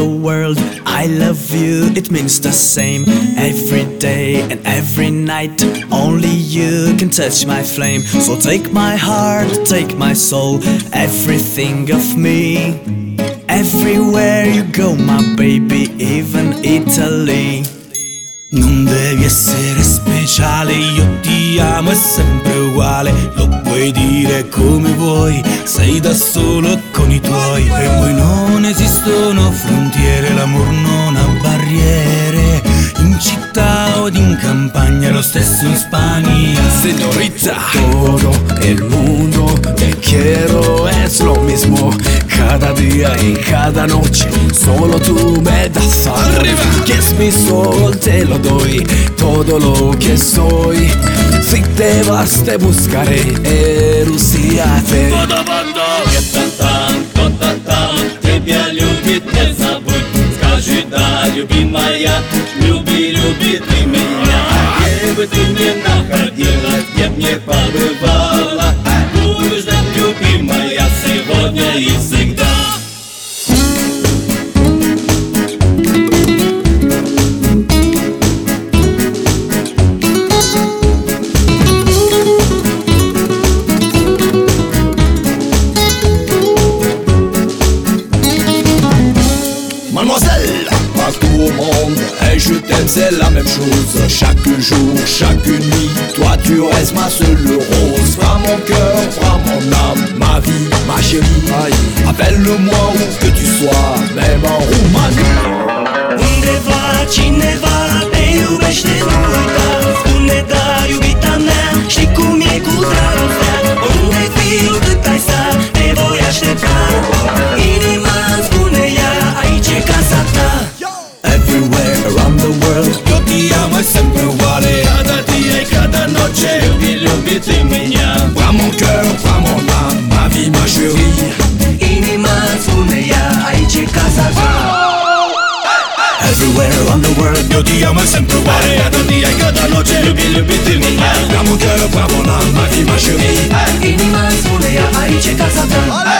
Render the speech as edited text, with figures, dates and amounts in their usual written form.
world. I love you, it means the same. Every day and every night, only you can touch my flame. So take my heart, take my soul, everything of me. Everywhere you go, my baby, even Italy. Non devi essere speciale, io ti amo, è sempre uguale. Lo puoi dire come vuoi, sei da solo con i tuoi. Per voi non esistono frontiere, l'amor non ha barriere. In città o in campagna, lo stesso in Spagna. Señorita, todo el mundo te quiero, es lo mismo. Cada día y cada noche, solo tú me das arriba. Que es mi sol, te lo doy, todo lo que soy. Si te vas te buscaré, Rusiate. Тебя любит, не забудь. Скажи да, любимая, люби, люби ты меня. Где бы ты ни находилась, где б не побывала, буду ждать, любимая, сегодня и всегда. Mademoiselle, partout au monde, et je t'aime, c'est la même chose. Chaque jour, chaque nuit, toi tu restes ma seule rose. Pas mon cœur, pas mon âme, ma vie, ma chérie. Appelle-moi où que tu sois, même en Roumanie. Undeva, cineva te iubește, nu uita. Spune da, iubita mea, știi cum e cu dragostea. Unde fii, cât ai sta, te voi aștepta. Inima-mi spune ea, aici e casa ta. Everywhere around the world, io ti amo, è sempre uguale. Cada dia e cada noche, Люби, люби ты меня. Pas mon cœur, pas mon âme, ma vie, ma chérie. Inima-mi spune ea, aici e casa ta. everywhere around the world. Io ti amo, è sempre uguale. Cada dia e cada noche, Люби, люби ты меня. Pas mon cœur, pas mon âme, ma vie, ma chérie. Inima-mi spune ea, aici e casa ta.